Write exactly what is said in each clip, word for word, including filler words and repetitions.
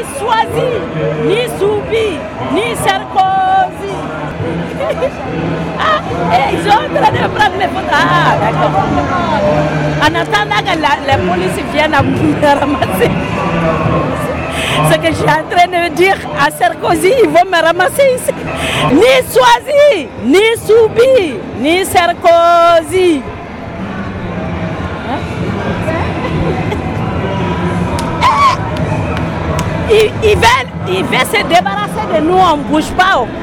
Soisy, ni Soubi, ni Sarkozy. Ah, et ils sont en train de prendre les photos. Ah, d'accord. En attendant que la, la police vienne à me ramasser. Ce que je suis en train de dire à Sarkozy, ils vont me ramasser ici. Ni Soisy, ni Soubi, ni Sarkozy. Il, il, veut, il veut se débarrasser de nous, on ne bouge pas. Oh.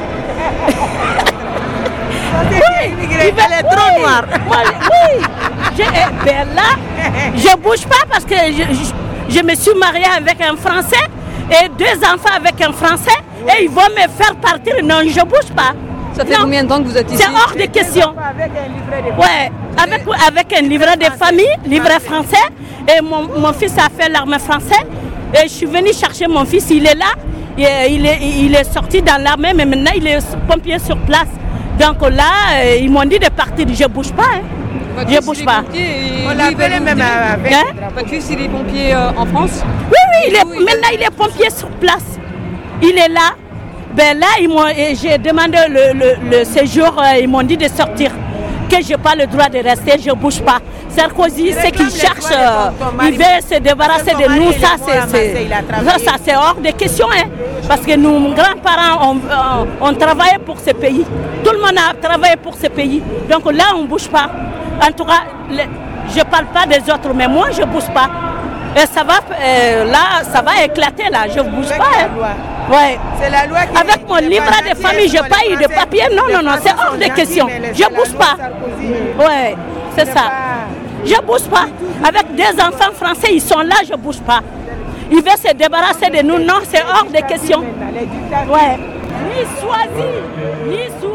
Oui, il veut, elle est trop oui, noire. Oui, je, ben là, je ne bouge pas parce que je, je, je me suis mariée avec un Français et deux enfants avec un Français et ils vont me faire partir. Non, je ne bouge pas. Ça fait non. Combien de temps que vous êtes ici? C'est hors de question. Avec un livret de ouais, avec, avec un livret de famille, livret français. Et mon, mon fils a fait l'armée française. Et je suis venue chercher mon fils, il est là. Et il, est, il est sorti dans l'armée, mais maintenant il est pompier sur place. Donc là, ils m'ont dit de partir. Je ne bouge pas. Hein. Je ne bouge pas. On l'appelait même avec. Hein? Votre fils, il est pompier euh, en France? Oui, oui, il est, maintenant il est pompier sur place. Il est là. Ben là, j'ai demandé le, le, le séjour, ils m'ont dit de sortir. Que je n'ai pas le droit de rester, je ne bouge pas. Sarkozy, c'est qu'il cherche, euh, il veut se débarrasser de nous, ça c'est hors de question. Hein, parce que nous, grands-parents, on, on, on travaillait pour ce pays. Tout le monde a travaillé pour ce pays. Donc là, on ne bouge pas. En tout cas, le, je ne parle pas des autres, mais moi, je ne bouge pas. Et ça va, euh, là, ça va éclater, là. Je ne bouge pas. Hein. Ouais. C'est la loi qui avec mon livret de famille, je n'ai pas eu de papier. Non, non, non, c'est hors de question. Je ne bouge pas. Oui, c'est ça. Je ne bouge pas. Avec des enfants français, ils sont là, je ne bouge pas. Ils veulent se débarrasser de nous. Non, c'est hors de question. Ouais. Ni Soisy, ni Soisy.